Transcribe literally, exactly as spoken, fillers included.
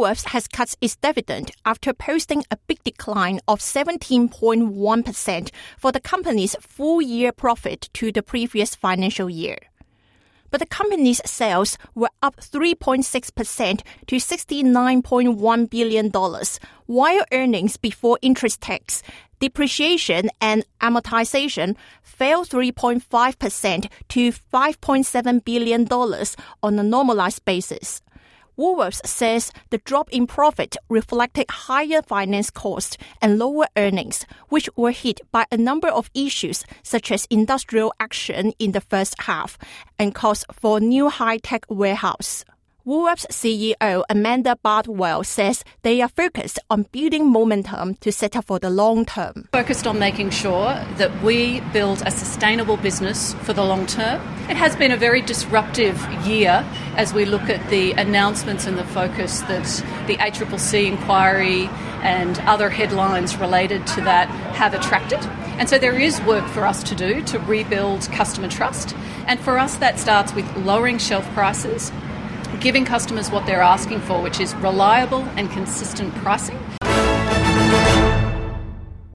Woolworths has cut its dividend after posting a big decline of seventeen point one percent for the company's full-year profit to the previous financial year. But the company's sales were up three point six percent to sixty-nine point one billion dollars, while earnings before interest tax, depreciation and amortization fell three point five percent to five point seven billion dollars on a normalized basis. Woolworths says the drop in profit reflected higher finance costs and lower earnings, which were hit by a number of issues such as industrial action in the first half and costs for new high-tech warehouse. Woolworths C E O Amanda Bardwell says they are focused on building momentum to set up for the long term. Focused on making sure that we build a sustainable business for the long term. It has been a very disruptive year as we look at the announcements and the focus that the A C C C inquiry and other headlines related to that have attracted. And so there is work for us to do to rebuild customer trust. And for us, that starts with lowering shelf prices, giving customers what they're asking for, which is reliable and consistent pricing,